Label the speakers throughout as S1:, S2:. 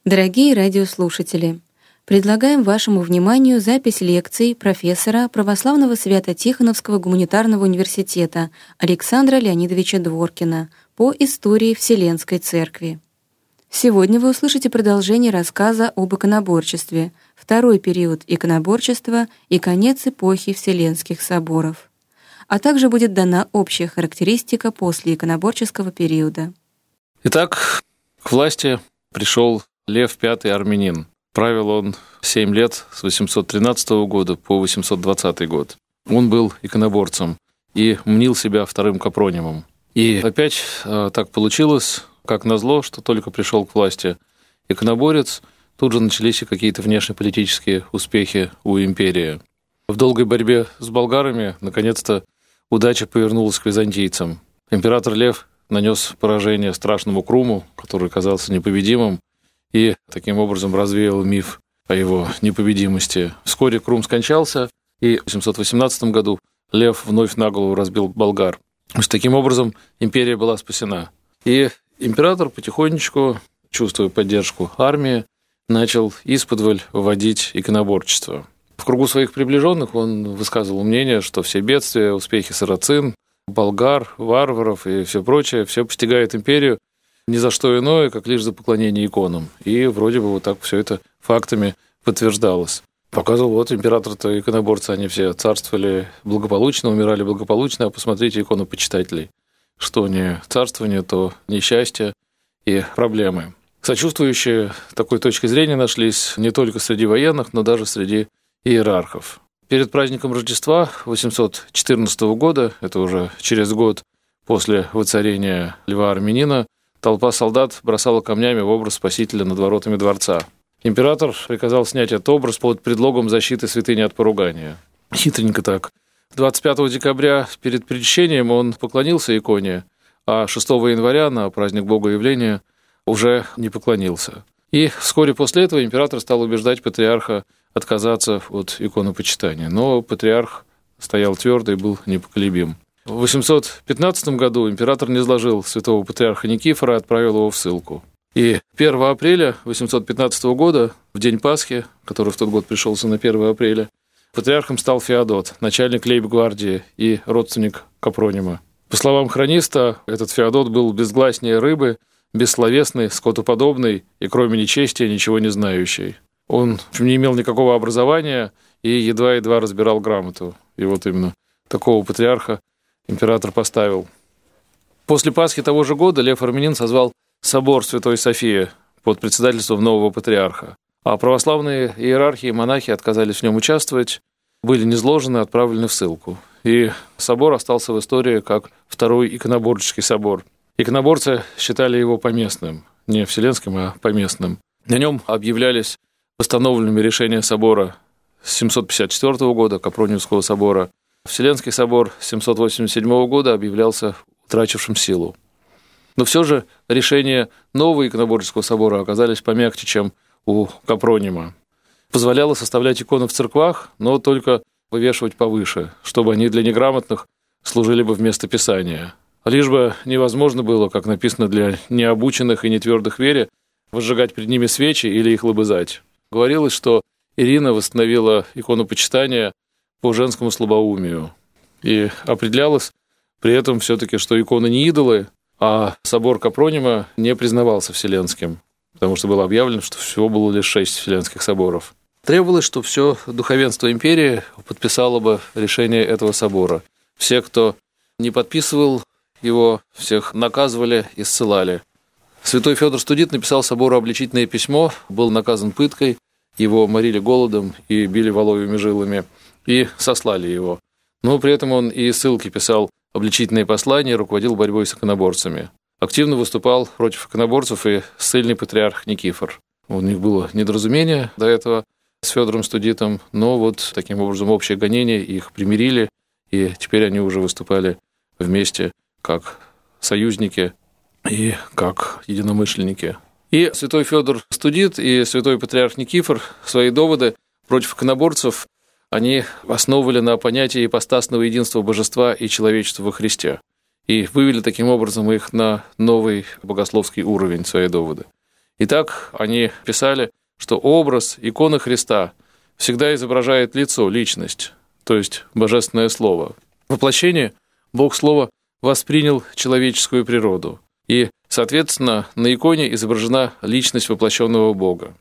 S1: Дорогие радиослушатели, предлагаем вашему вниманию запись лекций профессора Православного Свято-Тихоновского гуманитарного университета Александра Леонидовича Дворкина по истории Вселенской Церкви. Сегодня вы услышите продолжение рассказа об иконоборчестве, второй период иконоборчества и конец эпохи Вселенских соборов. А также будет дана общая характеристика после иконоборческого периода.
S2: Итак, к власти пришел Лев V Армянин. Правил он 7 лет с 813 года по 820 год. Он был иконоборцем и мнил себя вторым Капронимом. И опять так получилось, как назло, что только пришел к власти иконоборец, тут же начались и какие-то внешнеполитические успехи у империи. В долгой борьбе с болгарами, наконец-то, удача повернулась к византийцам. Император Лев нанес поражение страшному Круму, который казался непобедимым, и таким образом развеял миф о его непобедимости. Вскоре Крум скончался, и в 818 году Лев вновь наголову разбил болгар. Таким образом, империя была спасена. И император потихонечку, чувствуя поддержку армии, начал исподволь вводить иконоборчество. В кругу своих приближенных он высказывал мнение, что все бедствия, успехи сарацин, болгар, варваров и все прочее, все постигает империю ни за что иное, как лишь за поклонение иконам. И вроде бы вот так все это фактами подтверждалось. Показывал, вот император-то иконоборцы, они все царствовали благополучно, умирали благополучно, а посмотрите иконопочитателей. Что не царствование, то несчастье и проблемы. Сочувствующие такой точки зрения нашлись не только среди военных, но даже среди иерархов. Перед праздником Рождества 814 года, это уже через год после воцарения Льва Армянина, толпа солдат бросала камнями в образ Спасителя над воротами дворца. Император приказал снять этот образ под предлогом защиты святыни от поругания. Хитренько так. 25 декабря перед причащением он поклонился иконе, а 6 января на праздник Богоявления уже не поклонился. И вскоре после этого император стал убеждать патриарха отказаться от иконопочитания. Но патриарх стоял твердо и был непоколебим. В 815 году император низложил святого патриарха Никифора и отправил его в ссылку. И 1 апреля 815 года, в день Пасхи, который в тот год пришелся на 1 апреля, патриархом стал Феодот, начальник лейб-гвардии и родственник Капронима. По словам хрониста, этот Феодот был безгласнее рыбы, бессловесный, скотоподобный и, кроме нечестия, ничего не знающий. Он не имел никакого образования и едва-едва разбирал грамоту. И вот именно такого патриарха император поставил. После Пасхи того же года Лев Армянин созвал собор Святой Софии под председательством нового патриарха. А православные иерархи и монахи отказались в нем участвовать, были низложены и отправлены в ссылку. И собор остался в истории как Второй иконоборческий собор. Иконоборцы считали его поместным, не вселенским, а поместным. На нем объявлялись постановленными решения собора с 754 года, Капрониевского собора. Вселенский собор 787 года объявлялся утратившим силу. Но все же решения нового иконоборческого собора оказались помягче, чем у Капронима. Позволяло составлять иконы в церквах, но только вывешивать повыше, чтобы они для неграмотных служили бы вместо Писания. Лишь бы невозможно было, как написано для необученных и нетвердых в вере, возжигать перед ними свечи или их лобызать. Говорилось, что Ирина восстановила иконопочитание по женскому слабоумию. И определялось при этом все-таки, что иконы не идолы, а собор Капронима не признавался вселенским, потому что было объявлено, что всего было лишь 6 вселенских соборов. Требовалось, что все духовенство империи подписало бы решение этого собора. Все, кто не подписывал его, всех наказывали и ссылали. Святой Федор Студит написал собору обличительное письмо, был наказан пыткой, его морили голодом и били воловьими жилами, и сослали его. Но при этом он и ссылки писал обличительные послания, руководил борьбой с иконоборцами. Активно выступал против иконоборцев и ссыльный патриарх Никифор. У них было недоразумение до этого с Федором Студитом, но вот таким образом общее гонение, их примирили, и теперь они уже выступали вместе как союзники и как единомышленники. И святой Федор Студит и святой патриарх Никифор свои доводы против иконоборцев они основывали на понятии ипостасного единства божества и человечества во Христе и вывели таким образом их на новый богословский уровень, свои доводы. И так они писали, что образ иконы Христа всегда изображает лицо, личность, то есть божественное слово. Воплощение Бог Слово воспринял человеческую природу, и, соответственно, на иконе изображена личность воплощенного Бога.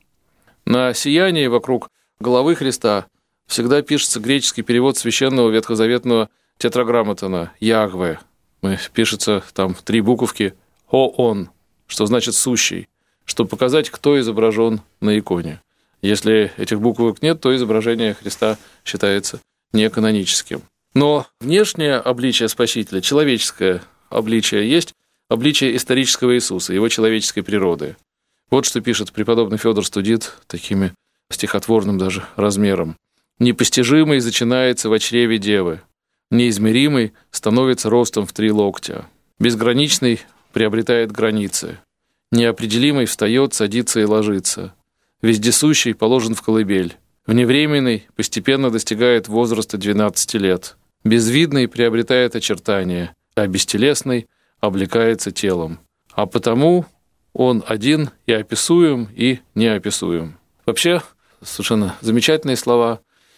S2: На сиянии вокруг головы Христа всегда пишется греческий перевод священного ветхозаветного тетраграмматона «Яхве». Пишется там 3 буковки «О-Он», что значит «сущий», чтобы показать, кто изображен на иконе. Если этих буквок нет, то изображение Христа считается неканоническим. Но внешнее обличие Спасителя, человеческое обличие, есть обличие исторического Иисуса, его человеческой природы. Вот что пишет преподобный Фёдор Студит такими стихотворным даже размером. «Непостижимый зачинается в чреве девы, неизмеримый становится ростом в 3 локтя, безграничный приобретает границы, неопределимый встает, садится и ложится, вездесущий положен в колыбель, вневременный постепенно достигает возраста 12 лет, безвидный приобретает очертания, а бестелесный облекается телом, а потому он один и описуем, и неописуем». Вообще, совершенно замечательные слова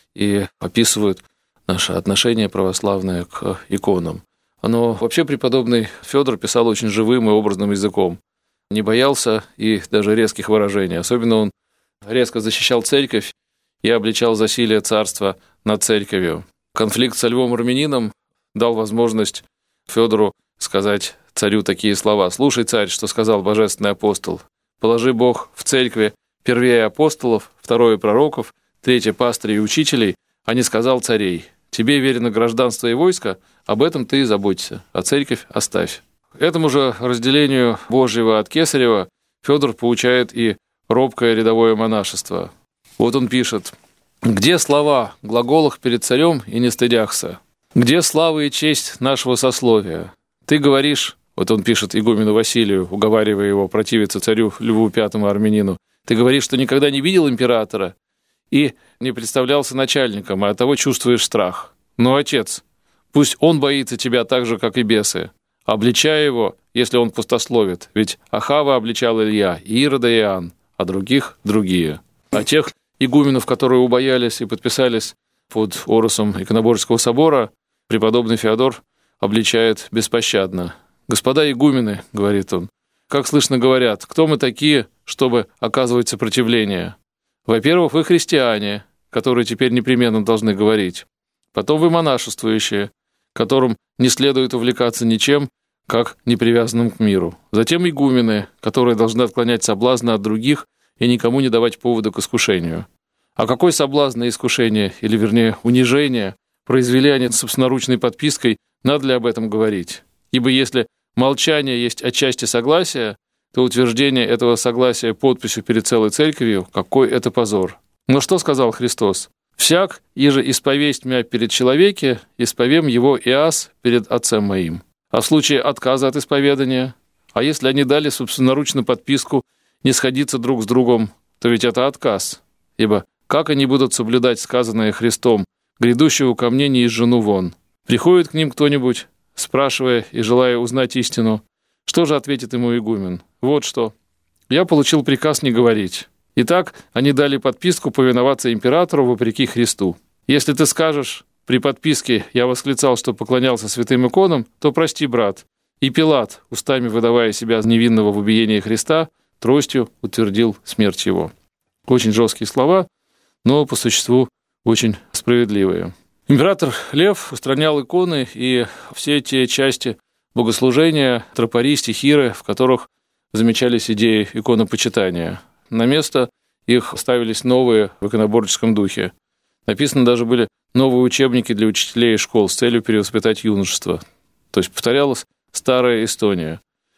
S2: и описывают наше отношение православное к иконам. Но вообще преподобный Фёдор писал очень живым и образным языком, не боялся и даже резких выражений. Особенно он резко защищал церковь и обличал засилие царства над церковью. Конфликт со Львом Армянином дал возможность Фёдору сказать царю такие слова: «Слушай, царь, что сказал божественный апостол. Положи Бог в церкви первее апостолов, второе пророков, третье пастырей и учителей, а не сказал царей. Тебе верено гражданство и войско, об этом ты и заботься, а церковь оставь». Этому же разделению Божьего от Кесарева Фёдор поучает и робкое рядовое монашество. Вот он пишет: «Где слова в глаголах перед царем и не стыдяхся? Где слава и честь нашего сословия? Ты говоришь...» Вот он пишет игумену Василию, уговаривая его противиться царю Льву V армянину. «Ты говоришь, что никогда не видел императора и не представлялся начальником, а оттого чувствуешь страх. Но, отец, пусть он боится тебя так же, как и бесы. Обличай его, если он пустословит, ведь Ахава обличал Илья, Ирода и Иоанн, а других — другие». А тех игуменов, которые убоялись и подписались под орусом Иконоборческого собора, преподобный Феодор обличает беспощадно. «Господа игумены, — говорит он, — как слышно говорят, кто мы такие, чтобы оказывать сопротивление? Во-первых, вы христиане, которые теперь непременно должны говорить. Потом вы монашествующие, которым не следует увлекаться ничем, как непривязанным к миру. Затем игумены, которые должны отклонять соблазны от других и никому не давать повода к искушению. А какой соблазн и искушение, или вернее унижение, произвели они собственноручной подпиской, надо ли об этом говорить? Ибо если молчание есть отчасти согласия, то утверждение этого согласия подписью перед целой церковью, какой это позор. Но что сказал Христос? «Всяк, иже исповесть мя перед человеке, исповем его и аз перед Отцем моим». А в случае отказа от исповедания? А если они дали собственноручно подписку не сходиться друг с другом, то ведь это отказ. Ибо как они будут соблюдать сказанное Христом: «Грядущего ко мне не изжену вон»? Приходит к ним кто-нибудь, спрашивая и желая узнать истину. Что же ответит ему игумен? Вот что: «Я получил приказ не говорить». Итак, они дали подписку повиноваться императору вопреки Христу. Если ты скажешь: «При подписке я восклицал, что поклонялся святым иконам», то прости, брат. И Пилат, устами выдавая себя невинного в убиении Христа, тростью утвердил смерть его. Очень жесткие слова, но по существу очень справедливые. Император Лев устранял иконы и все те части богослужения, тропари, стихиры, в которых замечались идеи иконопочитания. На место их ставились новые в иконоборческом духе. Написаны даже были новые учебники для учителей и школ с целью перевоспитать юношество. То есть повторялась старая Эстония.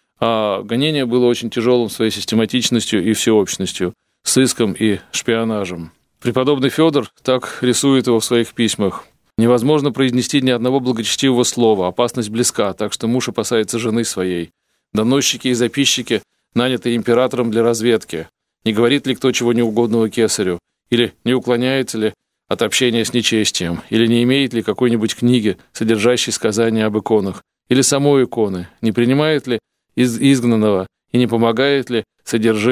S2: А гонение было очень тяжелым своей систематичностью и всеобщностью, сыском и шпионажем. Преподобный Фёдор так рисует его в своих письмах. «Невозможно произнести ни одного благочестивого слова, опасность близка, так что муж опасается жены своей. Доносчики и записчики наняты императором для разведки. Не говорит ли кто чего неугодного кесарю? Или не уклоняется ли от общения с нечестием? Или не имеет ли какой-нибудь книги, содержащей сказания об иконах? Или самой иконы? Не принимает ли из изгнанного и не помогает ли содержимым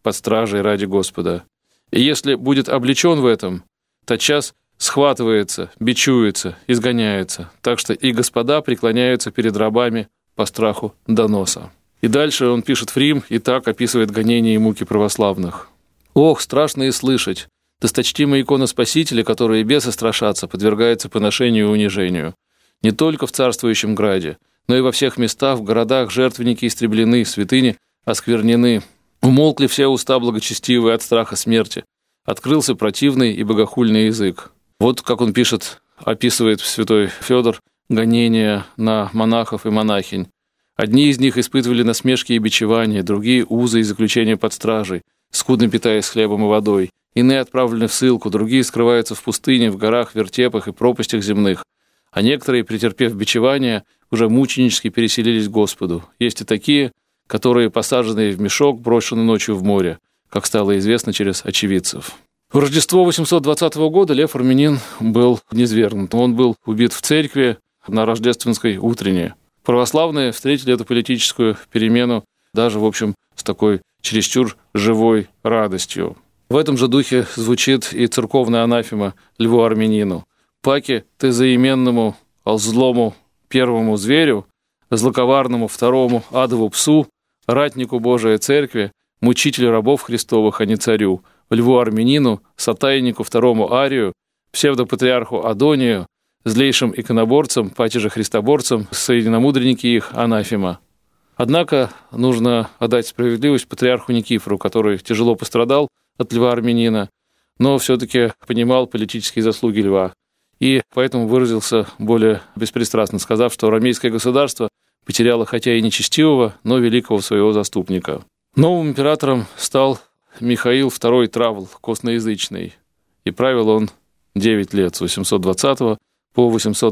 S2: под стражей ради Господа. И если будет облечен в этом, тотчас схватывается, бичуется, изгоняется, так что и господа преклоняются перед рабами по страху доноса». И дальше он пишет в Рим и так описывает гонения и муки православных. «Ох, страшно и слышать! Досточтимые иконы Спасителя, которые бесы страшатся, подвергаются поношению и унижению. Не только в царствующем граде, но и во всех местах, в городах жертвенники истреблены, святыни осквернены. Умолкли все уста благочестивые от страха смерти. Открылся противный и богохульный язык». Вот как он пишет, описывает святой Федор гонения на монахов и монахинь. «Одни из них испытывали насмешки и бичевания, другие — узы и заключения под стражей, скудно питаясь хлебом и водой. Иные отправлены в ссылку, другие скрываются в пустыне, в горах, вертепах и пропастях земных. А некоторые, претерпев бичевания, уже мученически переселились к Господу. Есть и такие, которые, посаженные в мешок, брошены ночью в море, как стало известно через очевидцев». В Рождество 820 года Лев Армянин был низвергнут. Он был убит в церкви на рождественской утрене. Православные встретили эту политическую перемену даже, в общем, с такой чересчур живой радостью. В этом же духе звучит и церковная анафема Льву Армянину. «Паки ты заименному, злому первому зверю, злоковарному второму адову псу, ратнику Божией церкви, мучителю рабов Христовых, а не царю, Льву Армянину, сатайнику второму Арию, псевдопатриарху Адонию, злейшим иконоборцам, паче христоборцам, соединомудренники их анафема». Однако нужно отдать справедливость патриарху Никифору, который тяжело пострадал от Льва Армянина, но все-таки понимал политические заслуги Льва, и поэтому выразился более беспристрастно, сказав, что ромейское государство потеряло хотя и нечестивого, но великого своего заступника. Новым императором стал Михаил II Травл, косноязычный, и правил он 9 лет, с 820 по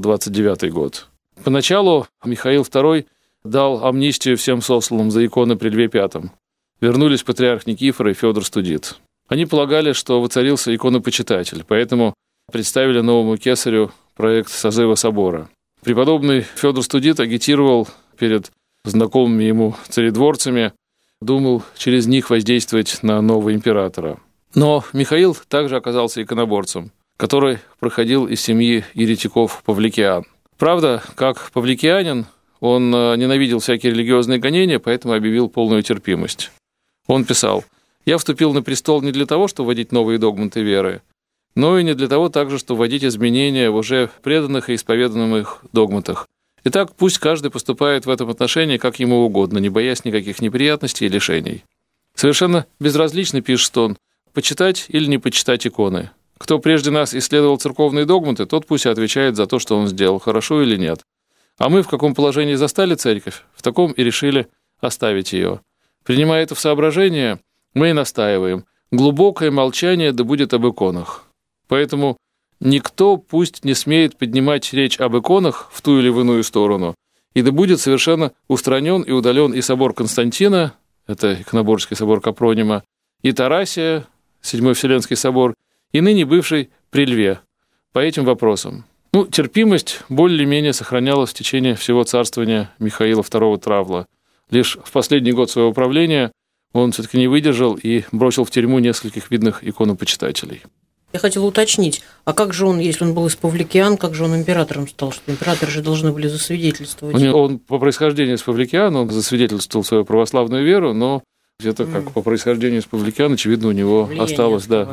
S2: 829 год. Поначалу Михаил II дал амнистию всем сосланным за иконы при Льве V. Вернулись патриарх Никифор и Федор Студит. Они полагали, что воцарился иконопочитатель, поэтому представили новому кесарю проект созыва собора. Преподобный Федор Студит агитировал перед знакомыми ему царедворцами, думал через них воздействовать на нового императора. Но Михаил также оказался иконоборцем, который проходил из семьи еретиков-павликиан. Правда, как павликианин, он ненавидел всякие религиозные гонения, поэтому объявил полную терпимость. Он писал: «Я вступил на престол не для того, чтобы вводить новые догматы веры, но и не для того также, чтобы вводить изменения в уже преданных и исповеданных догматах. Итак, пусть каждый поступает в этом отношении как ему угодно, не боясь никаких неприятностей и лишений». Совершенно безразлично, пишет он, почитать или не почитать иконы. Кто прежде нас исследовал церковные догматы, тот пусть отвечает за то, что он сделал, хорошо или нет. А мы в каком положении застали церковь, в таком и решили оставить ее. Принимая это в соображение, мы и настаиваем: глубокое молчание да будет об иконах. Поэтому никто пусть не смеет поднимать речь об иконах в ту или в иную сторону, и да будет совершенно устранен и удален и собор Константина, это иконоборческий собор Капронима, и Тарасия, Седьмой Вселенский собор, и ныне бывший при Льве, по этим вопросам. Терпимость более-менее сохранялась в течение всего царствования Михаила II Травла. Лишь в последний год своего правления он все-таки не выдержал и бросил в тюрьму нескольких видных иконопочитателей.
S3: Я хотела уточнить, а как же он, если он был из павликиан, как же он императором стал? Что императоры же должны были засвидетельствовать.
S2: Он по происхождению из павликиан, он засвидетельствовал свою православную веру, но где-то как по происхождению из павликиан, очевидно, у него влияние осталось. Да.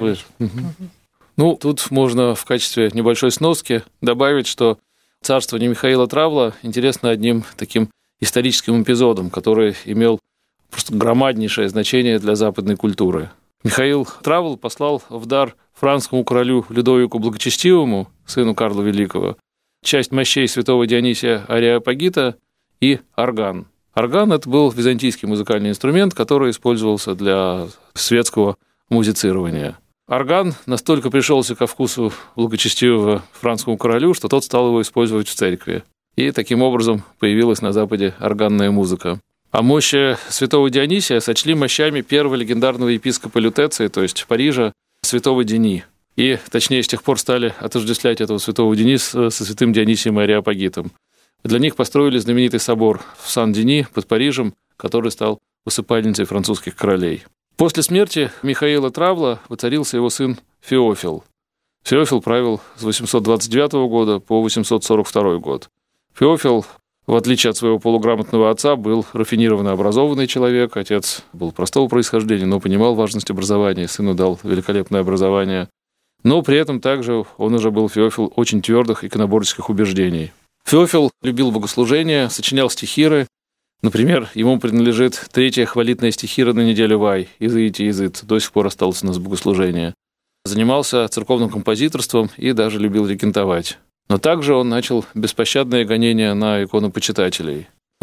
S2: Тут можно в качестве небольшой сноски добавить, что царствование Михаила Травла интересно одним таким историческим эпизодом, который имел просто громаднейшее значение для западной культуры. Михаил Травл послал в дар франкскому королю Людовику Благочестивому, сыну Карла Великого, часть мощей святого Дионисия Ареопагита и орган. Орган – это был византийский музыкальный инструмент, который использовался для светского музицирования. Орган настолько пришелся ко вкусу благочестивого франкскому королю, что тот стал его использовать в церкви. И таким образом появилась на Западе органная музыка. А мощи святого Дионисия сочли мощами первого легендарного епископа Лютеции, то есть Парижа, святого Дени. И, точнее, с тех пор стали отождествлять этого святого Дениса со святым Дионисием Ареопагитом. Для них построили знаменитый собор в Сан-Дени под Парижем, который стал усыпальницей французских королей. После смерти Михаила Травла воцарился его сын Феофил. Феофил правил с 829 года по 842 год. Феофил, в отличие от своего полуграмотного отца, был рафинированно образованный человек. Отец был простого происхождения, но понимал важность образования, сыну дал великолепное образование. Но при этом также он уже был, Феофил, очень твердых иконоборческих убеждений. Феофил любил богослужение, сочинял стихиры. Например, ему принадлежит 3-я хвалитная стихира на неделю Вай, «Изыите, изыт», до сих пор осталось у нас богослужение. Занимался церковным композиторством и даже любил регентовать. Но также он начал беспощадное гонение на иконопочитателей. В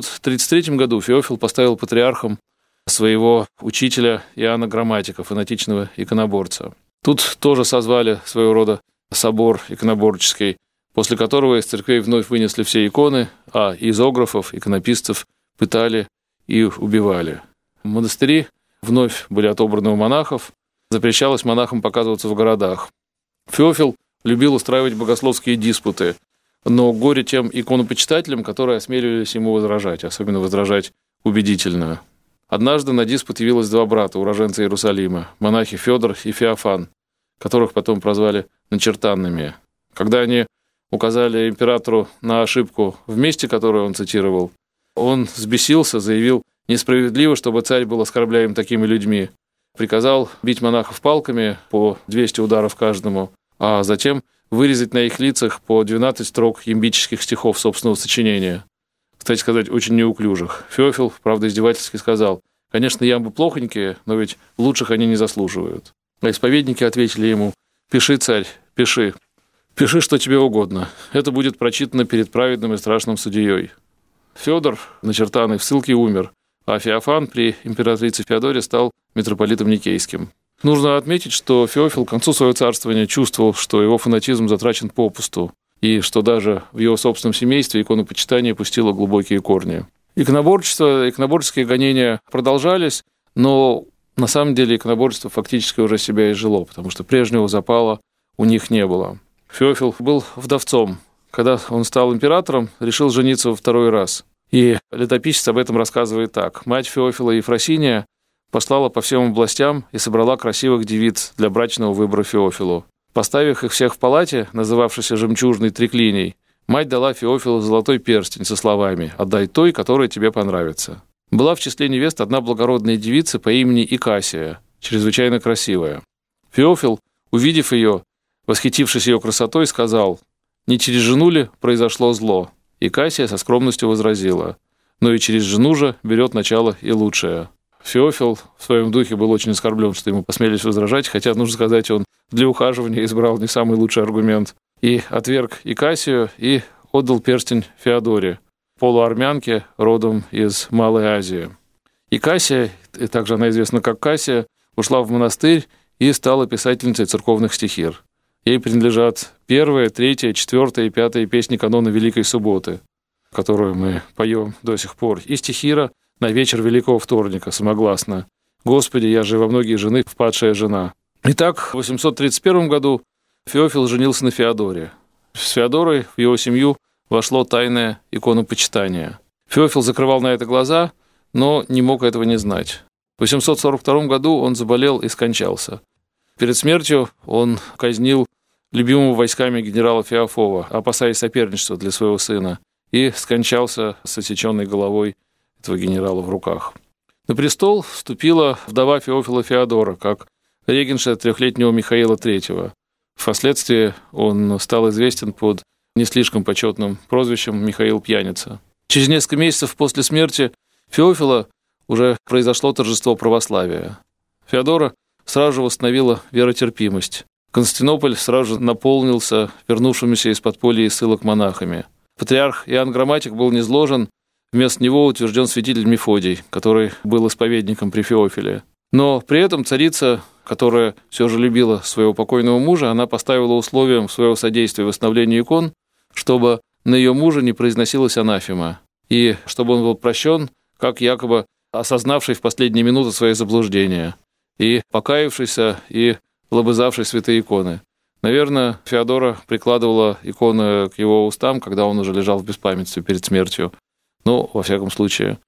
S2: 833 году Феофил поставил патриархом своего учителя Иоанна Грамматика, фанатичного иконоборца. Тут тоже созвали своего рода собор иконоборческий, после которого из церквей вновь вынесли все иконы, а изографов, иконописцев пытали и убивали. Монастыри вновь были отобраны у монахов, запрещалось монахам показываться в городах. Феофил любил устраивать богословские диспуты, но горе тем иконопочитателям, которые осмеливались ему возражать, особенно возражать убедительно. Однажды на диспут явилось 2 брата, уроженца Иерусалима, монахи Федор и Феофан, которых потом прозвали начертанными. Когда они указали императору на ошибку в месте, которое он цитировал, он взбесился, заявил: несправедливо, чтобы царь был оскорбляем такими людьми. Приказал бить монахов палками по 200 ударов каждому, а затем вырезать на их лицах по 12 строк ямбических стихов собственного сочинения. Кстати сказать, очень неуклюжих. Феофил, правда, издевательски сказал: конечно, ямбы плохонькие, но ведь лучших они не заслуживают. А исповедники ответили ему: пиши, царь, пиши. Пиши, что тебе угодно. Это будет прочитано перед праведным и страшным судьей. Федор, начертанный в ссылке, умер, а Феофан при императрице Феодоре стал митрополитом Никейским. Нужно отметить, что Феофил к концу своего царствования чувствовал, что его фанатизм затрачен попусту, и что даже в его собственном семействе иконопочитание пустило глубокие корни. Иконоборчество, иконоборческие гонения продолжались, но на самом деле иконоборчество фактически уже себя изжило, потому что прежнего запала у них не было. Феофил был вдовцом. Когда он стал императором, решил жениться во 2-й раз. И летописец об этом рассказывает так. Мать Феофила, Ефросиния, послала по всем областям и собрала красивых девиц для брачного выбора Феофилу. Поставив их всех в палате, называвшейся «Жемчужной триклиней», мать дала Феофилу золотой перстень со словами: «Отдай той, которая тебе понравится». Была в числе невест одна благородная девица по имени Икасия, чрезвычайно красивая. Феофил, увидев ее, восхитившись ее красотой, сказал: «Не через жену ли произошло зло?» Икасия со скромностью возразила: «Но и через жену же берет начало и лучшее». Феофил в своем духе был очень оскорблен, что ему посмелись возражать, хотя, нужно сказать, он для ухаживания избрал не самый лучший аргумент. И отверг Икасию и отдал перстень Феодоре, полуармянке, родом из Малой Азии. Икасия, и также она известна как Кассия, ушла в монастырь и стала писательницей церковных стихир. Ей принадлежат 1-я, 3-я, 4-я и 5-я песни канона Великой Субботы, которую мы поем до сих пор, и стихира на вечер Великого Вторника, самогласно: «Господи, я же во многие жены впадшая жена». Итак, в 831 году Феофил женился на Феодоре. С Феодорой в его семью вошло тайное иконопочитание. Феофил закрывал на это глаза, но не мог этого не знать. В 842 году он заболел и скончался. Перед смертью он казнил любимого войсками генерала Феофова, опасаясь соперничества для своего сына, и скончался с отсеченной головой этого генерала в руках. На престол вступила вдова Феофила Феодора, как регенша 3-летнего Михаила III. Впоследствии он стал известен под не слишком почетным прозвищем Михаил Пьяница. Через несколько месяцев после смерти Феофила уже произошло торжество православия. Феодора сразу же восстановила веротерпимость. Константинополь сразу же наполнился вернувшимися из подполья и ссылок монахами. Патриарх Иоанн Грамматик был низложен, вместо него утвержден святитель Мефодий, который был исповедником при Феофиле. Но при этом царица, которая все же любила своего покойного мужа, она поставила условием своего содействия в восстановлении икон, чтобы на ее мужа не произносилась анафема, и чтобы он был прощен, как якобы осознавший в последние минуты свои заблуждения, и покаявшийся, и лобызавший святые иконы. Наверное, Феодора прикладывала иконы к его устам, когда он уже лежал в беспамятстве перед смертью. Ну, во всяком случае,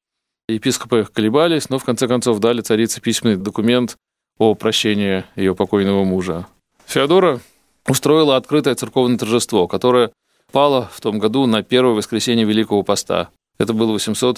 S2: епископы колебались, но в конце концов дали царице письменный документ о прощении ее покойного мужа. Феодора устроила открытое церковное торжество, которое пало в том году на первое воскресенье Великого Поста. Это был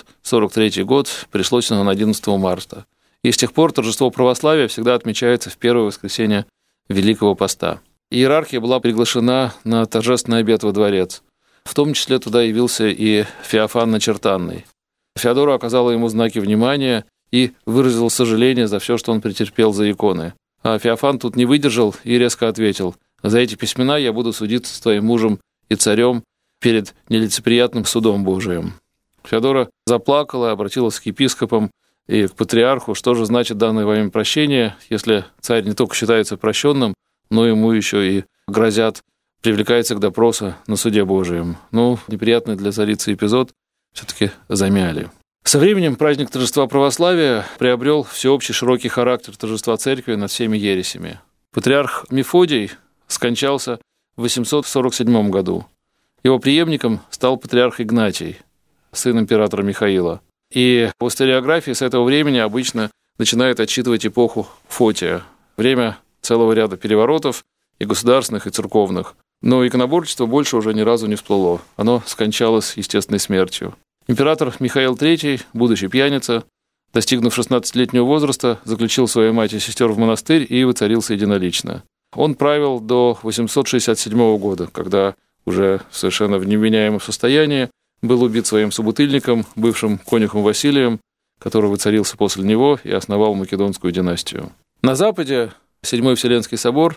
S2: 843 год, пришлось оно на 11 марта. И с тех пор торжество православия всегда отмечается в первое воскресенье Великого Поста. Иерархия была приглашена на торжественный обед во дворец. В том числе туда явился и Феофан Начертанный. Феодора оказала ему знаки внимания и выразила сожаление за все, что он претерпел за иконы. А Феофан тут не выдержал и резко ответил: «За эти письмена я буду судиться с твоим мужем и царем перед нелицеприятным судом Божиим». Феодора заплакала и обратилась к епископам и к патриарху, что же значит данное вами прощение, если царь не только считается прощенным, но ему еще и грозят, привлекается к допросу на суде Божием. Неприятный для царицы эпизод все-таки замяли. Со временем праздник торжества православия приобрел всеобщий широкий характер торжества церкви над всеми ересями. Патриарх Мефодий скончался в 847 году. Его преемником стал патриарх Игнатий, сын императора Михаила. И в историографии с этого времени обычно начинает отсчитывать эпоху Фотия, время целого ряда переворотов, и государственных, и церковных. Но иконоборчество больше уже ни разу не всплыло. Оно скончалось естественной смертью. Император Михаил III, будучи пьяница, достигнув 16-летнего возраста, заключил свою мать и сестер в монастырь и воцарился единолично. Он правил до 867 года, когда уже совершенно в невменяемом состоянии был убит своим собутыльником, бывшим конюхом Василием, который воцарился после него и основал Македонскую династию. На Западе Седьмой Вселенский собор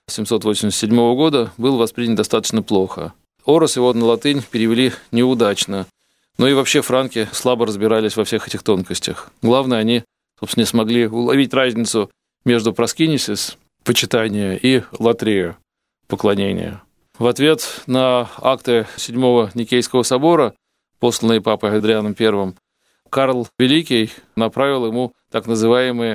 S2: 787 года был воспринят достаточно плохо. Орос его на латынь перевели неудачно, но и вообще франки слабо разбирались во всех этих тонкостях. Главное, они, собственно, не смогли уловить разницу между проскинесис, почитание, и латрея, поклонение. В ответ на акты Седьмого Никейского собора, посланные папой Адрианом I, Карл Великий направил ему так называемые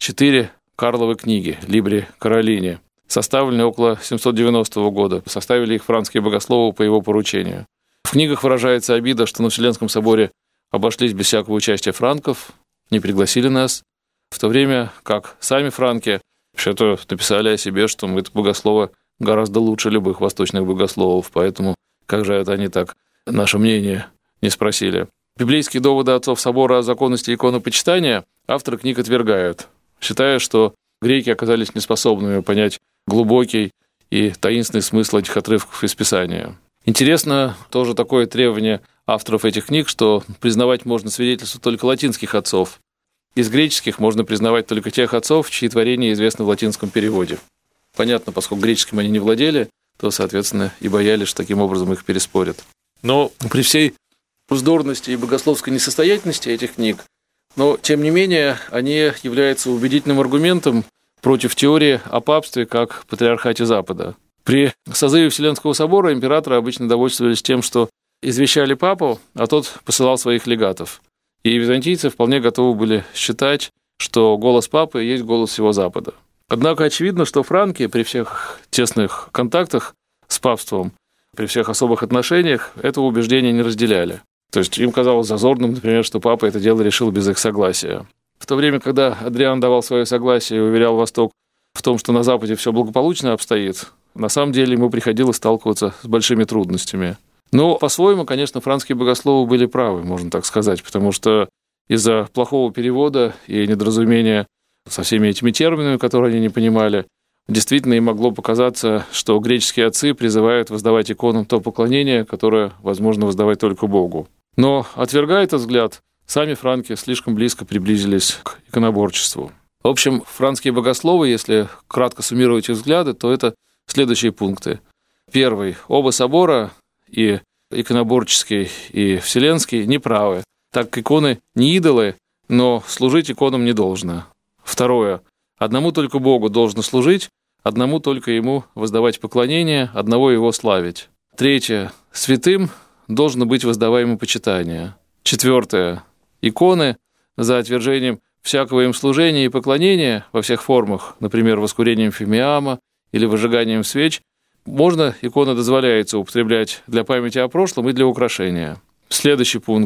S2: 4 Карловы книги «Либри Каролини», составленные около 790 года. Составили их франкские богословы по его поручению. В книгах выражается обида, что на Вселенском соборе обошлись без всякого участия франков, не пригласили нас, в то время как сами франки вообще-то написали о себе, что мы, это богословы, гораздо лучше любых восточных богословов, поэтому как же это они так наше мнение не спросили. Библейские доводы отцов собора о законности иконопочитания авторы книг отвергают, считая, что греки оказались неспособными понять глубокий и таинственный смысл этих отрывков из Писания. Интересно тоже такое требование авторов этих книг, что признавать можно свидетельства только латинских отцов. Из греческих можно признавать только тех отцов, чьи творения известны в латинском переводе. Понятно, поскольку греческим они не владели, то, соответственно, и боялись, что таким образом их переспорят. Но при всей вздорности и богословской несостоятельности этих книг, но, тем не менее, они являются убедительным аргументом против теории о папстве как патриархате Запада. При созыве Вселенского собора императоры обычно довольствовались тем, что извещали папу, а тот посылал своих легатов. И византийцы вполне готовы были считать, что голос папы есть голос всего Запада. Однако очевидно, что франки при всех тесных контактах с папством, при всех особых отношениях этого убеждения не разделяли. То есть им казалось зазорным, например, что папа это дело решил без их согласия. В то время, когда Адриан давал свое согласие и уверял Восток в том, что на Западе все благополучно обстоит, на самом деле ему приходилось сталкиваться с большими трудностями. Но, по-своему, конечно, франкские богословы были правы, можно так сказать, потому что из-за плохого перевода и недоразумения со всеми этими терминами, которые они не понимали, действительно им могло показаться, что греческие отцы призывают воздавать иконам то поклонение, которое возможно воздавать только Богу. Но, отвергая этот взгляд, сами франки слишком близко приблизились к иконоборчеству. В общем, франкские богословы, если кратко суммировать их взгляды, то это следующие пункты. Первый. Оба собора, и иконоборческий, и вселенский, неправы, так как иконы не идолы, но служить иконам не должно. Второе. Одному только Богу должно служить, одному только Ему воздавать поклонение, одного Его славить. Третье. Святым должно быть воздаваемо почитание. Четвертое. Иконы за отвержением всякого им служения и поклонения во всех формах, например, воскурением фимиама или выжиганием свеч, иконы дозволяется употреблять для памяти о прошлом и для украшения. Следующий пункт.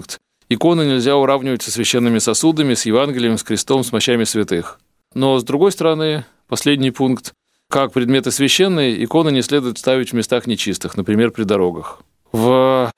S2: иконы нельзя уравнивать со священными сосудами, с Евангелием, с крестом, с мощами святых. Но, с другой стороны, последний пункт, как предметы священные, иконы не следует ставить в местах нечистых, например, при дорогах. В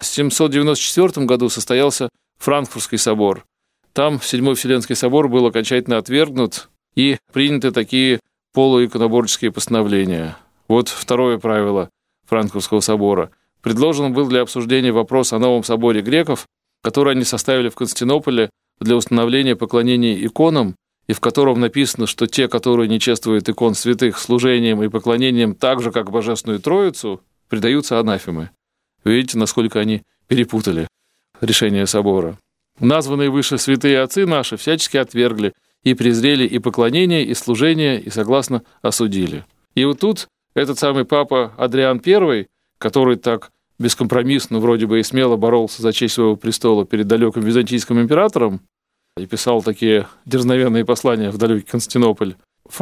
S2: 794 году состоялся Франкфуртский собор. Там Седьмой Вселенский собор был окончательно отвергнут, и приняты такие полуиконоборческие постановления. Вот второе правило Франкфуртского собора. Предложен был для обсуждения вопрос о новом соборе греков, который они составили в Константинополе для установления поклонения иконам, и в котором написано, что те, которые не чествуют икон святых служением и поклонением так же, как Божественную Троицу, предаются анафемы. Вы видите, насколько они перепутали решение собора. Названные выше святые отцы наши всячески отвергли и презрели и поклонение, и служение, и согласно осудили. И вот тут этот самый папа Адриан I, который так бескомпромиссно, вроде бы и смело боролся за честь своего престола перед далеким византийским императором и писал такие дерзновенные послания в далекий Константинополь,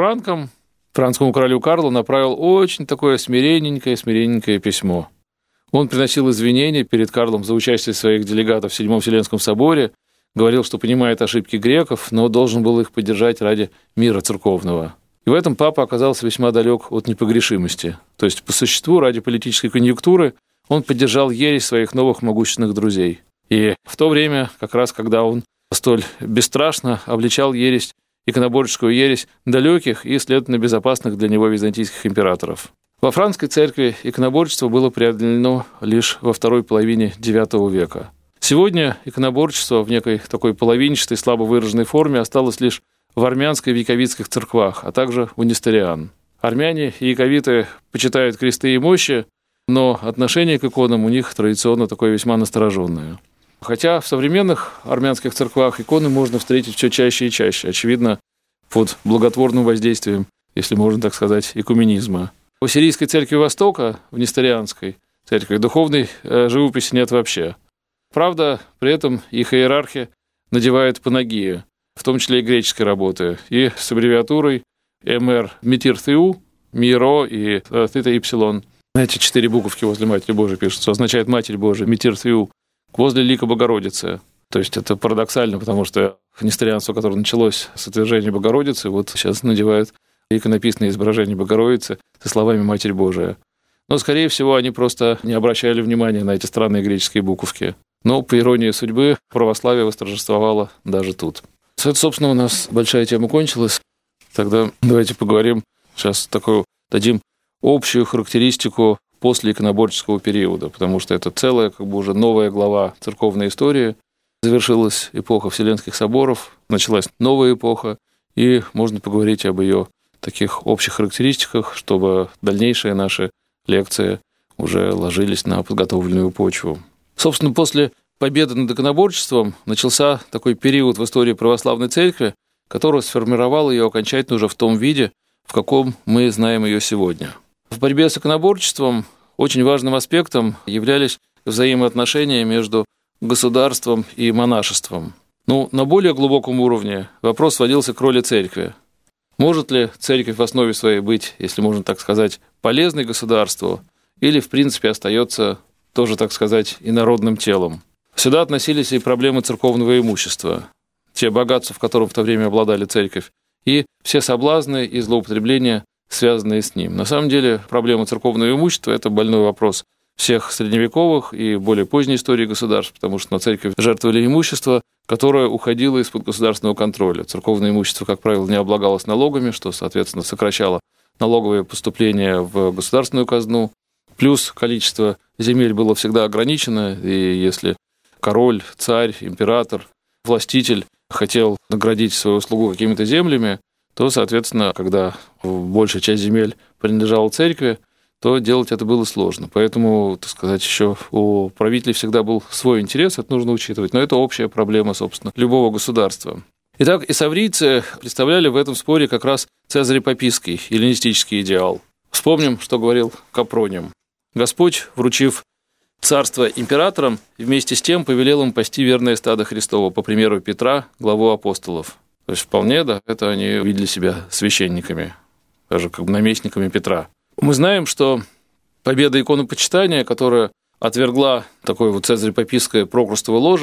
S2: франкскому королю Карлу направил очень такое смиренненькое письмо. Он приносил извинения перед Карлом за участие своих делегатов в Седьмом Вселенском соборе, говорил, что понимает ошибки греков, но должен был их поддержать ради мира церковного. И в этом папа оказался весьма далек от непогрешимости. То есть, по существу, ради политической конъюнктуры он поддержал ересь своих новых могущественных друзей. И в то время, как раз когда он столь бесстрашно обличал ересь, иконоборческую ересь далеких и, следовательно, безопасных для него византийских императоров. Во франкской церкви иконоборчество было преодолено лишь во второй половине IX века. Сегодня иконоборчество в некой такой половинчатой, слабо выраженной форме осталось лишь в армянской и яковитских церквах, а также у несториан. Армяне и яковиты почитают кресты и мощи, но отношение к иконам у них традиционно такое весьма настороженное. Хотя в современных армянских церквах иконы можно встретить все чаще и чаще, очевидно, под благотворным воздействием, если можно так сказать, экуменизма. В Сирийской церкви Востока, в несторианской церкви, духовной живописи нет вообще. Правда, при этом их иерархи надевают панагии, в том числе и греческой работы, и с аббревиатурой МР Метир-Теу, Миро и Тита Ипсилон. Эти 4 буковки возле Матери Божией пишутся, означает Матерь Божия, Метир-Теу, возле лика Богородицы. То есть это парадоксально, потому что несторианство, которое началось с отвержения Богородицы, вот сейчас надевают иконописное изображение Богородицы со словами «Матерь Божия». Но, скорее всего, они просто не обращали внимания на эти странные греческие буковки. Но, по иронии судьбы, православие восторжествовало даже тут. Это, собственно, у нас большая тема кончилась. Тогда давайте поговорим, сейчас такую дадим общую характеристику после иконоборческого периода, потому что это целая, уже новая глава церковной истории. Завершилась эпоха Вселенских соборов, началась новая эпоха, и можно поговорить об ее таких общих характеристиках, чтобы дальнейшие наши лекции уже ложились на подготовленную почву. Собственно, после победы над иконоборчеством начался такой период в истории православной церкви, который сформировал ее окончательно уже в том виде, в каком мы знаем ее сегодня. В борьбе с иконоборчеством очень важным аспектом являлись взаимоотношения между государством и монашеством. На более глубоком уровне вопрос сводился к роли церкви. Может ли церковь в основе своей быть, если можно так сказать, полезной государству, или, в принципе, остается тоже, так сказать, инородным телом? Сюда относились и проблемы церковного имущества, те богатства, в котором в то время обладали церковь, и все соблазны и злоупотребления, связанные с ним. На самом деле, проблема церковного имущества – это больной вопрос всех средневековых и более поздней истории государств, потому что на церковь жертвовали имущество, которое уходило из-под государственного контроля. Церковное имущество, как правило, не облагалось налогами, что, соответственно, сокращало налоговые поступления в государственную казну. Плюс количество земель было всегда ограничено, и если король, царь, император, властитель хотел наградить свою слугу какими-то землями, то, соответственно, когда большая часть земель принадлежала церкви, то делать это было сложно. Поэтому, так сказать, еще у правителей всегда был свой интерес, это нужно учитывать. Но это общая проблема, собственно, любого государства. Итак, исаврийцы представляли в этом споре как раз цезарепапистский, эллинистический идеал. Вспомним, что говорил Капроним. Господь, вручив царство императорам, вместе с тем повелел им пасти верное стадо Христово, по примеру Петра, главу апостолов. То есть вполне, да, это они видели себя священниками, даже наместниками Петра. Мы знаем, что победа иконопочитания, которая отвергла такое цезарепапистское прокрустово ложе,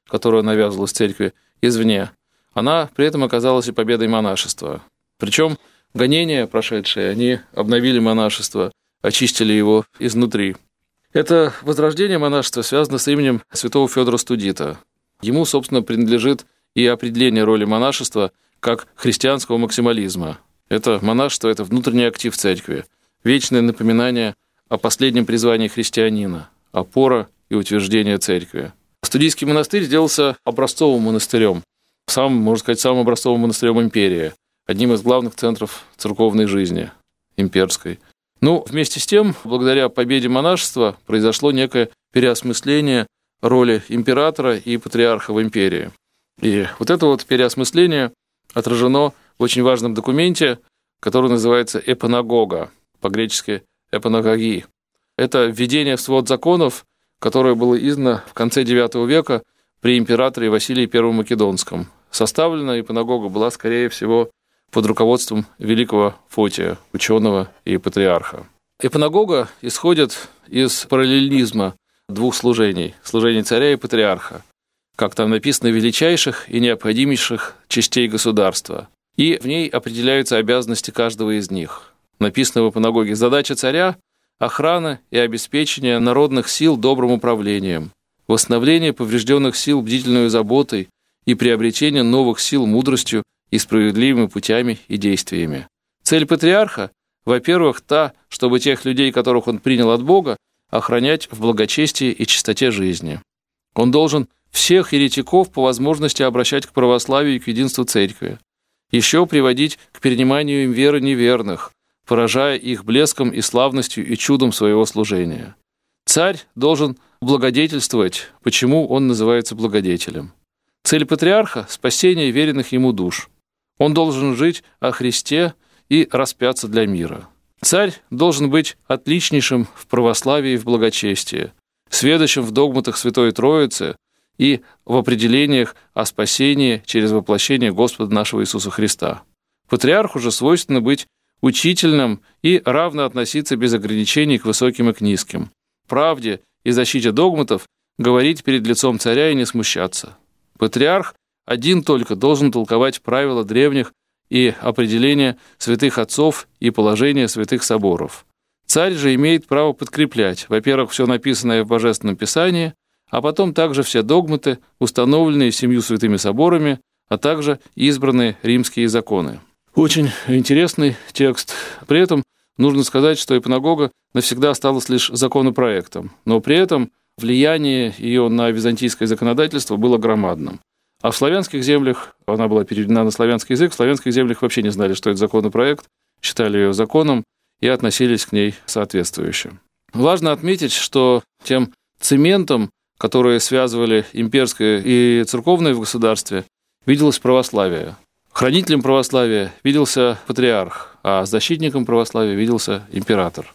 S2: которая навязывалась церкви извне, она при этом оказалась и победой монашества. Причем гонения прошедшие, они обновили монашество, очистили его изнутри. Это возрождение монашества связано с именем святого Федора Студита. Ему, собственно, принадлежит и определение роли монашества как христианского максимализма. Это монашество – это внутренний актив церкви, вечное напоминание о последнем призвании христианина, опора и утверждение церкви. Студийский монастырь сделался образцовым монастырем, можно сказать, самым образцовым монастырем империи, одним из главных центров церковной жизни имперской. Вместе с тем, благодаря победе монашества произошло некое переосмысление роли императора и патриарха в империи. И вот это вот переосмысление отражено в очень важном документе, который называется «Эпанагога», по-гречески «эпанагоги». Это введение в свод законов, которое было издано в конце IX века при императоре Василии I Македонском. Составлена Эпанагога была, скорее всего, под руководством великого Фотия, ученого и патриарха. Эпанагога исходит из параллелизма двух служений – служения царя и патриарха, как там написано, величайших и необходимейших частей государства. И в ней определяются обязанности каждого из них. Написано в Эпанагоге: задача царя – охрана и обеспечение народных сил добрым управлением, восстановление поврежденных сил бдительной заботой и приобретение новых сил мудростью и справедливыми путями и действиями. Цель патриарха – во-первых, та, чтобы тех людей, которых он принял от Бога, охранять в благочестии и чистоте жизни. Он должен всех еретиков по возможности обращать к православию и к единству церкви. Еще приводить к перениманию им веры неверных, поражая их блеском и славностью и чудом своего служения. Царь должен благодетельствовать, почему он называется благодетелем. Цель патриарха – спасение веренных ему душ. Он должен жить о Христе и распяться для мира. Царь должен быть отличнейшим в православии и в благочестии, сведущим в догматах Святой Троицы и в определениях о спасении через воплощение Господа нашего Иисуса Христа. Патриарху же свойственно быть учительным и равно относиться без ограничений к высоким и к низким. Правде и защите догматов говорить перед лицом царя и не смущаться. Патриарх один только должен толковать правила древних и определения святых отцов и положения святых соборов. Царь же имеет право подкреплять, во-первых, все написанное в Божественном Писании, а потом также все догматы, установленные 7 святыми соборами, а также избранные римские законы. Очень интересный текст. При этом нужно сказать, что Эпанагога навсегда осталась лишь законопроектом, но при этом влияние ее на византийское законодательство было громадным. А в славянских землях, она была переведена на славянский язык, в славянских землях вообще не знали, что это законопроект, считали ее законом и относились к ней соответствующе. Важно отметить, что тем цементом, которые связывали имперское и церковное в государстве, виделось православие. Хранителем православия виделся патриарх, а защитником православия виделся император.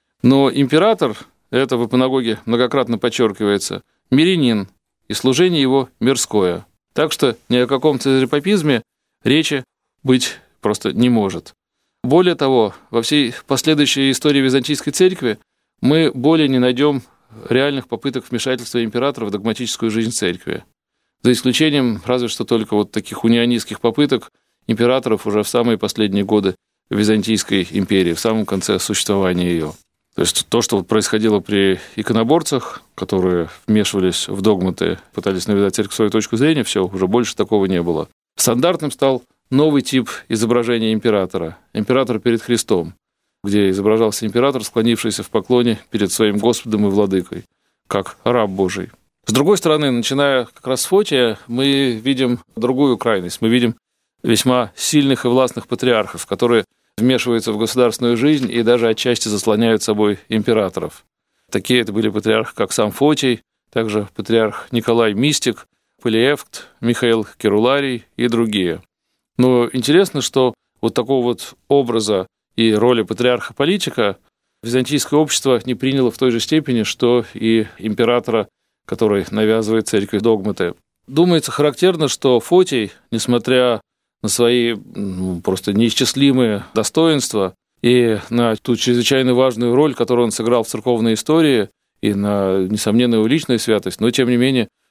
S2: Но император, это в Эпанагоге многократно подчеркивается, мирянин, и служение его мирское. Так что ни о каком цезарепапизме речи быть просто не может. Более того, во всей последующей истории Византийской церкви мы более не найдем реальных попыток вмешательства императора в догматическую жизнь церкви. За исключением разве что только вот таких унионистских попыток императоров уже в самые последние годы Византийской империи, в самом конце существования ее. То есть то, что происходило при иконоборцах, которые вмешивались в догматы, пытались навязать церковь свою точку зрения, все, уже больше такого не было. Стандартным стал новый тип изображения императора. Император перед Христом, где изображался император, склонившийся в поклоне перед своим Господом и Владыкой, как раб Божий. С другой стороны, начиная как раз с Фотия, мы видим другую крайность. Мы видим весьма сильных и властных патриархов, которые вмешиваются в государственную жизнь и даже отчасти заслоняют собой императоров. Такие это были патриархи, как сам Фотий, также патриарх Николай Мистик, Полиэфт, Михаил Керуларий и другие. Но интересно, что вот такого вот образа и роли патриарха-политика византийское общество не приняло в той же степени, что и императора, который навязывает церкви догматы. Думается, характерно, что Фотий, несмотря на свои просто неисчислимые достоинства и на ту чрезвычайно важную роль, которую он сыграл в церковной истории, и на несомненную личную святость, но, тем не менее,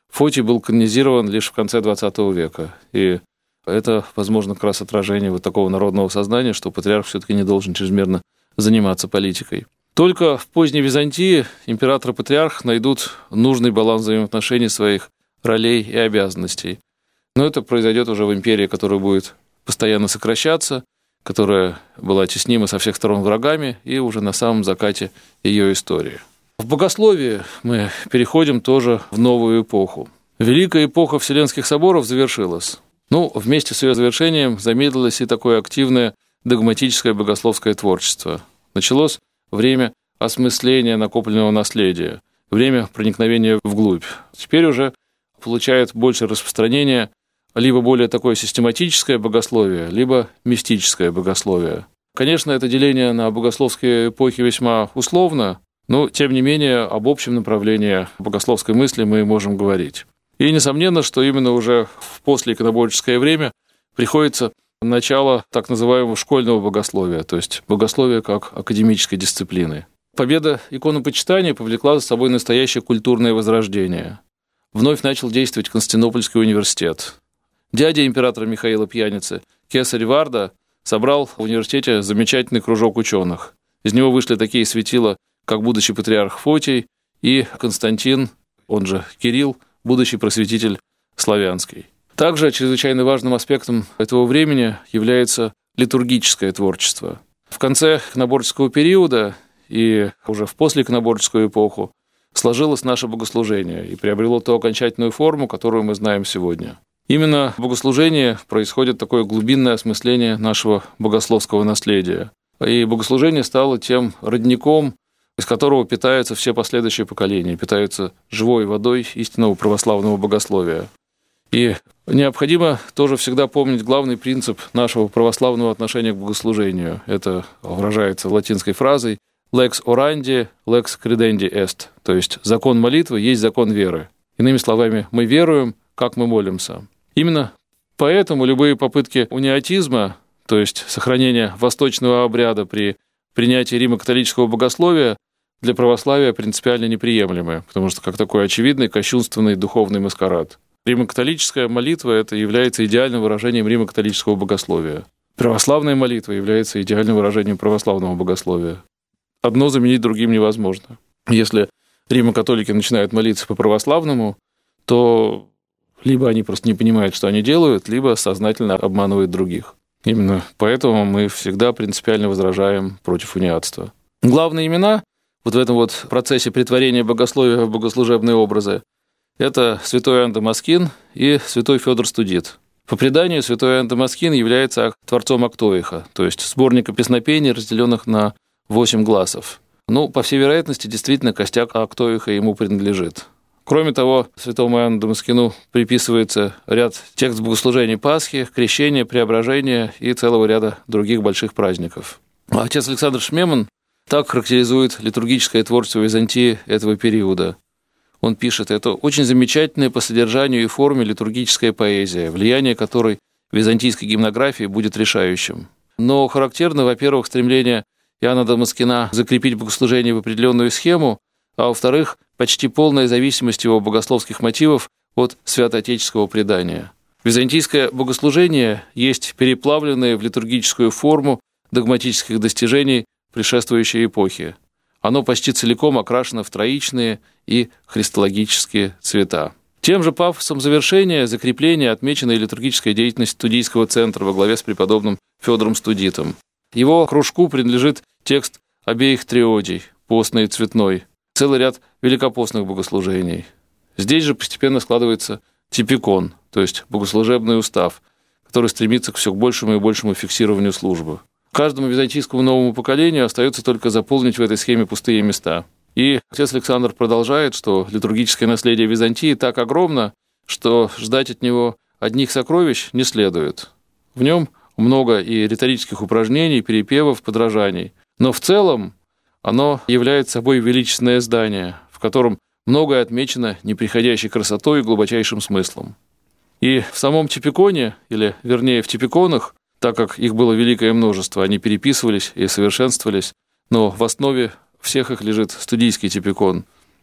S2: Фотий был канонизирован лишь в конце XX века. И это, возможно, как раз отражение вот такого народного сознания, что патриарх все-таки не должен чрезмерно заниматься политикой. Только в поздней Византии император и патриарх найдут нужный баланс взаимоотношений своих ролей и обязанностей. Но это произойдет уже в империи, которая будет постоянно сокращаться, которая была теснима со всех сторон врагами и уже на самом закате ее истории. В богословии мы переходим тоже в новую эпоху. Великая эпоха Вселенских соборов завершилась. Вместе с ее завершением замедлилось и такое активное догматическое богословское творчество. Началось время осмысления накопленного наследия, время проникновения вглубь. Теперь уже получает больше распространения либо более такое систематическое богословие, либо мистическое богословие. Конечно, это деление на богословские эпохи весьма условно, но, тем не менее, об общем направлении богословской мысли мы можем говорить. И несомненно, что именно уже в послеиконоборческое время приходится начало так называемого школьного богословия, то есть богословия как академической дисциплины. Победа иконопочитания повлекла за собой настоящее культурное возрождение. Вновь начал действовать Константинопольский университет. Дядя императора Михаила Пьяницы, кесарь Варда, собрал в университете замечательный кружок ученых. Из него вышли такие светила, как будущий патриарх Фотий и Константин, он же Кирилл, будущий просветитель славянский. Также чрезвычайно важным аспектом этого времени является литургическое творчество. В конце иконоборческого периода и уже в послеиконоборческую эпоху сложилось наше богослужение и приобрело ту окончательную форму, которую мы знаем сегодня. Именно в богослужении происходит такое глубинное осмысление нашего богословского наследия. И богослужение стало тем родником, из которого питаются все последующие поколения, питаются живой водой истинного православного богословия. И необходимо тоже всегда помнить главный принцип нашего православного отношения к богослужению. Это выражается латинской фразой «lex orandi, lex credendi est», то есть «закон молитвы есть закон веры». Иными словами, мы веруем, как мы молимся. Именно поэтому любые попытки униатизма, то есть сохранения восточного обряда при принятии римо-католического богословия, для православия принципиально неприемлемы, потому что как такой очевидный кощунственный духовный маскарад. Римо-католическая молитва – это является идеальным выражением римо-католического богословия. Православная молитва является идеальным выражением православного богословия. Одно заменить другим невозможно. Если римо-католики начинают молиться по-православному, то либо они просто не понимают, что они делают, либо сознательно обманывают других. Именно поэтому мы всегда принципиально возражаем против униатства. Главные имена вот в этом вот процессе претворения богословия в богослужебные образы – это святой Иоанн Дамаскин и святой Фёдор Студит. По преданию, святой Иоанн Дамаскин является творцом Актоиха, то есть сборника песнопений, разделенных на 8 гласов. По всей вероятности, действительно, костяк Актоиха ему принадлежит. Кроме того, святому Иоанну Дамаскину приписывается ряд текстов богослужений Пасхи, крещения, преображения и целого ряда других больших праздников. Отец Александр Шмеман так характеризует литургическое творчество Византии этого периода. Он пишет: «Это очень замечательная по содержанию и форме литургическая поэзия, влияние которой в византийской гимнографии будет решающим. Но характерно, во-первых, стремление Иоанна Дамаскина закрепить богослужение в определенную схему, а во-вторых, почти полная зависимость его богословских мотивов от святоотеческого предания. Византийское богослужение есть переплавленное в литургическую форму догматических достижений предшествующей эпохи. Оно почти целиком окрашено в троичные и христологические цвета». Тем же пафосом завершения, закрепления отмечена и литургическая деятельность студийского центра во главе с преподобным Фёдором Студитом. Его кружку принадлежит текст обеих триодий, постной и цветной, целый ряд великопостных богослужений. Здесь же постепенно складывается типикон, то есть богослужебный устав, который стремится к все большему и большему фиксированию службы. Каждому византийскому новому поколению остается только заполнить в этой схеме пустые места. И отец Александр продолжает, что литургическое наследие Византии так огромно, что ждать от него одних сокровищ не следует. В нем много и риторических упражнений, перепевов, подражаний. Но в целом оно является собой величественное здание, в котором многое отмечено неприходящей красотой и глубочайшим смыслом. И в самом типиконе, или вернее в типиконах, так как их было великое множество, они переписывались и совершенствовались, но в основе всех их лежит студийский типикон.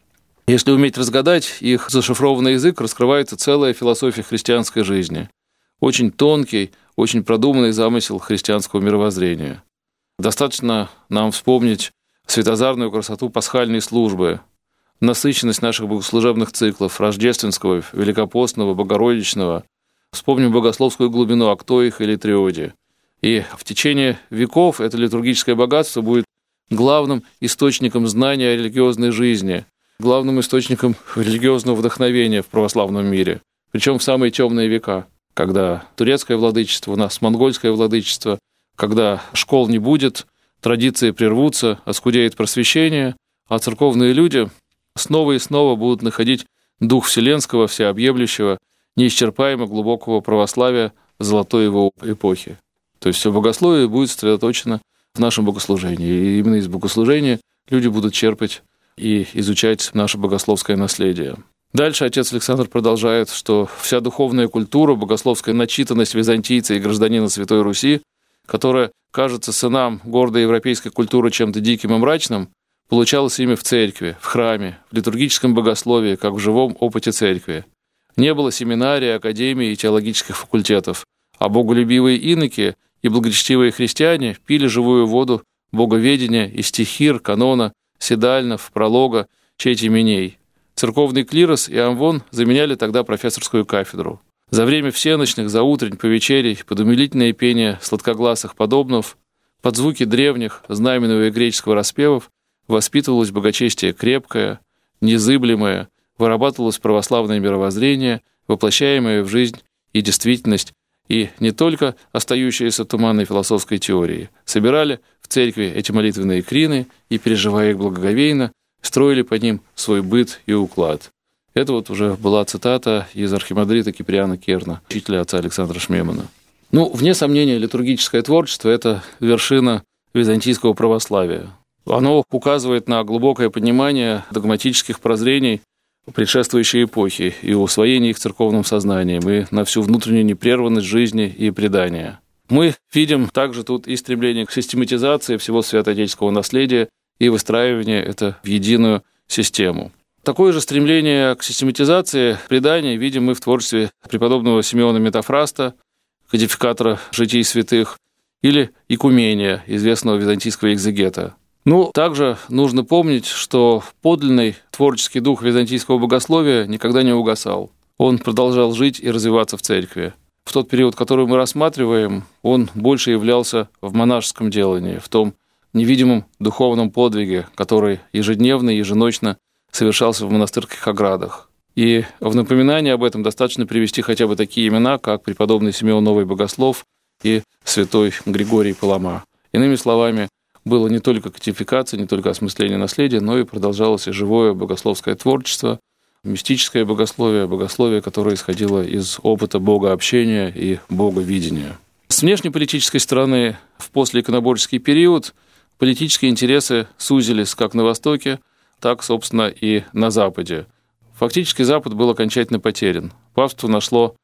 S2: Если уметь разгадать их зашифрованный язык, раскрывается целая философия христианской жизни. Очень тонкий, очень продуманный замысел христианского мировоззрения. Достаточно нам вспомнить светозарную красоту пасхальной службы, насыщенность наших богослужебных циклов, рождественского, великопостного, богородичного. Вспомним богословскую глубину «Актоих» или «Триоде». И в течение веков это литургическое богатство будет главным источником знания о религиозной жизни, главным источником религиозного вдохновения в православном мире. Причем в самые темные века, когда турецкое владычество, у нас монгольское владычество, когда школ не будет, традиции прервутся, оскудеет просвещение, а церковные люди снова и снова будут находить дух вселенского, всеобъемлющего, неисчерпаемо глубокого православия золотой его эпохи. То есть все богословие будет сосредоточено в нашем богослужении. И именно из богослужения люди будут черпать и изучать наше богословское наследие. Дальше отец Александр продолжает, что вся духовная культура, богословская начитанность византийца и гражданина Святой Руси, которая кажется сынам гордой европейской культуры чем-то диким и мрачным, получалась ими в церкви, в храме, в литургическом богословии, как в живом опыте церкви. Не было семинарий, академий и теологических факультетов, а боголюбивые иноки и благочестивые христиане пили живую воду боговедения из стихир, канона, седальнов, пролога, четименей. Церковный клирос и амвон заменяли тогда профессорскую кафедру. За время всеночных, заутрень, повечерий, под умилительное пение сладкогласых подобнов, под звуки древних, знаменного и греческого распевов воспитывалось богочестие крепкое, незыблемое, вырабатывалось православное мировоззрение, воплощаемое в жизнь и действительность, и не только остающиеся туманной философской теорией. Собирали в церкви эти молитвенные крины и, переживая их благоговейно, строили по ним свой быт и уклад. Это вот уже была цитата из архимандрита Киприана Керна, учителя отца Александра Шмемана. Вне сомнения, литургическое творчество – это вершина византийского православия. Оно указывает на глубокое понимание догматических прозрений предшествующей эпохи и усвоение их церковным сознанием, и на всю внутреннюю непрерванность жизни и предания. Мы видим также тут и стремление к систематизации всего святоотеческого наследия и выстраивание это в единую систему. Такое же стремление к систематизации предания видим мы в творчестве преподобного Симеона Метафраста, кодификатора житий святых, или Икумения, известного византийского экзегета. Также нужно помнить, что подлинный творческий дух византийского богословия никогда не угасал. Он продолжал жить и развиваться в церкви. В тот период, который мы рассматриваем, он больше являлся в монашеском делании, в том невидимом духовном подвиге, который ежедневно и еженочно совершался в монастырских оградах. И в напоминание об этом достаточно привести хотя бы такие имена, как преподобный Симеон Новый Богослов и святой Григорий Палама. Иными словами, было не только кодификация, не только осмысление наследия, но и продолжалось и живое богословское творчество, мистическое богословие, богословие, которое исходило из опыта богообщения и боговидения. С внешнеполитической стороны, в послеиконоборческий период политические интересы сузились как на Востоке, так, собственно, и на Западе. Фактически Запад был окончательно потерян. Папство нашло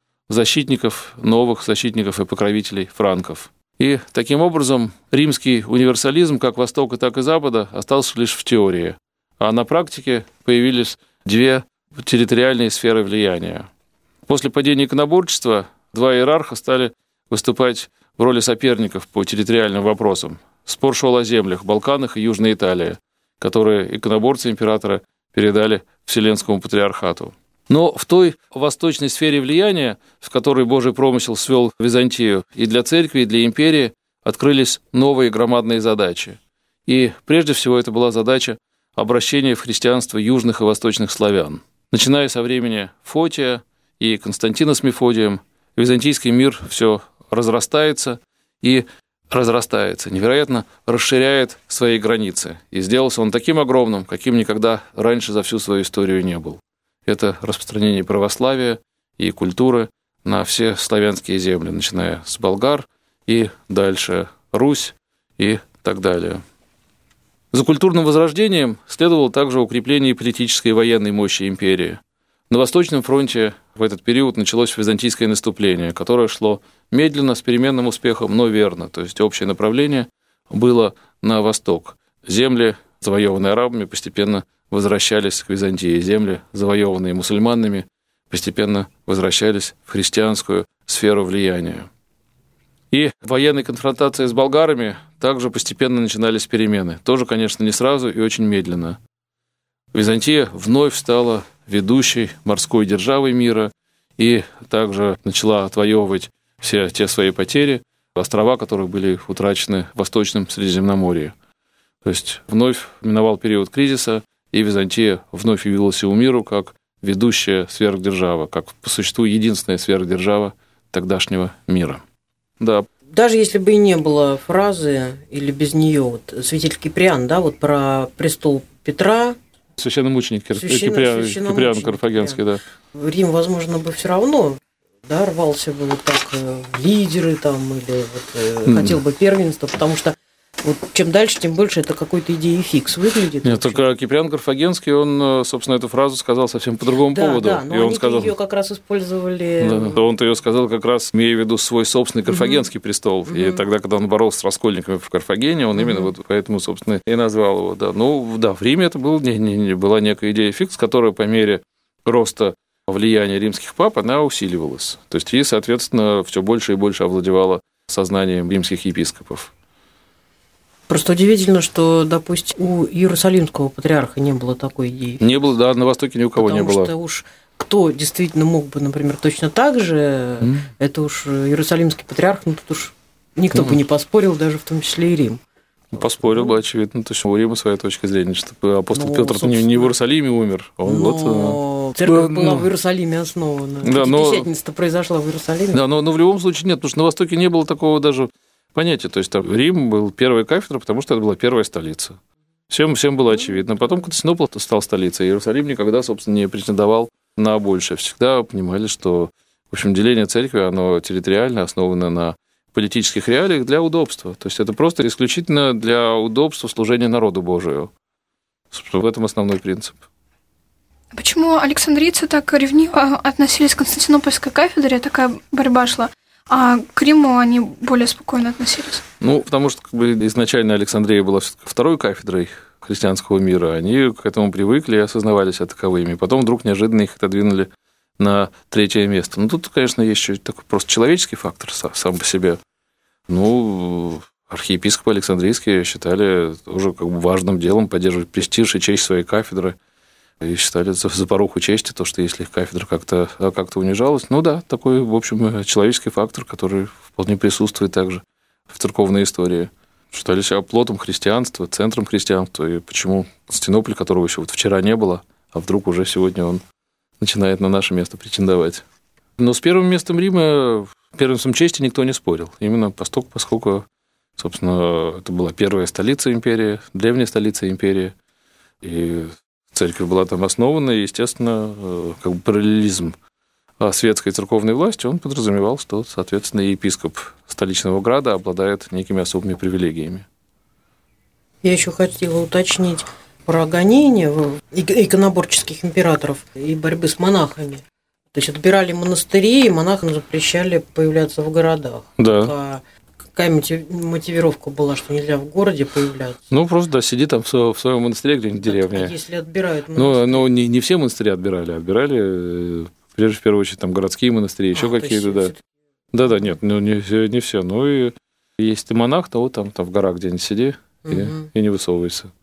S2: новых защитников и покровителей франков. И таким образом римский универсализм как Востока, так и Запада остался лишь в теории, а на практике появились две территориальные сферы влияния. После падения иконоборчества два иерарха стали выступать в роли соперников по территориальным вопросам. Спор шел о землях, Балканах и Южной Италии, которые иконоборцы императора передали Вселенскому патриархату. Но в той восточной сфере влияния, в которой Божий промысел свел Византию, и для церкви, и для империи открылись новые громадные задачи. И прежде всего это была задача обращения в христианство южных и восточных славян. Начиная со времени Фотия и Константина с Мефодием, византийский мир все разрастается и разрастается, невероятно расширяет свои границы. И сделался он таким огромным, каким никогда раньше за всю свою историю не был. Это распространение православия и культуры на все славянские земли, начиная с болгар и дальше Русь и так далее. За культурным возрождением следовало также укрепление политической и военной мощи империи. На Восточном фронте в этот период началось византийское наступление, которое шло медленно, с переменным успехом, но верно. То есть общее направление было на восток. Земли, завоеванные арабами, постепенно возвращались к Византии. Земли, завоеванные мусульманами, постепенно возвращались в христианскую сферу влияния. И в военной конфронтации с болгарами также постепенно начинались перемены. Тоже, конечно, не сразу и очень медленно. Византия вновь стала ведущей морской державой мира и также начала отвоевывать все те свои потери, острова, которые были утрачены в Восточном Средиземноморье. То есть вновь миновал период кризиса, и Византия вновь явилась у миру как ведущая сверхдержава, как по существу единственная сверхдержава тогдашнего мира. Да.
S3: Даже если бы и не было фразы, или без нее, вот святитель Киприан, да, вот про престол Петра.
S2: Священномученик Киприан Карфагенский, да.
S3: Рим, возможно, бы все равно, да, рвался бы вот так в лидеры там, или вот, хотел бы первенства, потому что вот чем дальше, тем больше это какой-то идеей фикс выглядит.
S2: Нет, только Киприан Карфагенский, он, собственно, эту фразу сказал совсем по другому поводу.
S3: Да, но они ее как раз использовали.
S2: Да, он-то ее сказал как раз, имея в виду свой собственный карфагенский престол. И тогда, когда он боролся с раскольниками в Карфагене, он именно вот поэтому, собственно, и назвал его. Да. Ну, да, в Риме это была некая идея фикс, которая по мере роста влияния римских пап, она усиливалась. То есть, и, соответственно, все больше и больше овладевала сознанием римских епископов.
S3: Просто удивительно, что, допустим, у Иерусалимского патриарха не было такой идеи.
S2: Не было, да, на Востоке ни у кого не было.
S3: Потому что уж кто действительно мог бы, например, точно так же, это уж Иерусалимский патриарх, ну тут уж никто бы не поспорил, даже в том числе и Рим.
S2: Поспорил бы, очевидно, точно у Рима своя точка зрения, что апостол Петр не в Иерусалиме умер,
S3: церковь была в Иерусалиме основана. Да, Пятидесятница произошла в Иерусалиме.
S2: Да, но в любом случае нет, потому что на Востоке не было такого даже понятия. То есть там Рим был первой кафедрой, потому что это была первая столица. Всем было очевидно. Потом Константинополь стал столицей. Иерусалим никогда, собственно, не претендовал на большее. Всегда понимали, что, в общем, деление церкви, оно территориально основано на политических реалиях для удобства. То есть это просто исключительно для удобства служения народу Божию. В этом основной принцип.
S4: Почему александрийцы так ревниво относились к Константинопольской кафедре, такая борьба шла, а к Риму они более спокойно относились?
S2: Ну, потому что изначально Александрия была второй кафедрой христианского мира, они к этому привыкли и осознавали себя таковыми. Потом вдруг неожиданно их отодвинули на третье место. Ну, тут, конечно, есть еще такой просто человеческий фактор сам по себе. Ну, архиепископы Александрийские считали тоже как бы важным делом поддерживать престиж и честь своей кафедры. И считали за поруху чести то, что если их кафедра как-то унижалась. Ну да, такой, в общем, человеческий фактор, который вполне присутствует также в церковной истории. Считали себя плотом христианства, центром христианства. И почему Константинополь, которого еще вот вчера не было, а вдруг уже сегодня он начинает на наше место претендовать. Но с первым местом Рима, первенством чести никто не спорил. Именно поскольку, собственно, это была первая столица империи, древняя столица империи, и церковь была там основана, и, естественно, как бы параллелизм светской церковной власти, он подразумевал, что, соответственно, епископ столичного града обладает некими особыми привилегиями.
S3: Я еще хотела уточнить про гонения иконоборческих императоров и борьбы с монахами. То есть отбирали монастыри, и монахам запрещали появляться в городах.
S2: Да.
S3: Какая мотивировка была, что нельзя в городе появляться?
S2: Ну, просто, да, сиди там в своем монастыре где-нибудь в деревне.
S3: Если отбирают монастырь.
S2: Ну, не все монастыри отбирали. Отбирали, прежде в первую очередь, там городские монастыри, еще какие-то, да. Да, нет, не все. Ну, и если ты монах, то вот там в горах где-нибудь сиди и не высовывайся.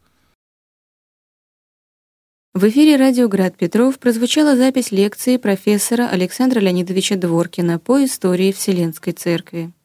S1: В эфире радио «Град Петров» прозвучала запись лекции профессора Александра Леонидовича Дворкина по истории Вселенской Церкви.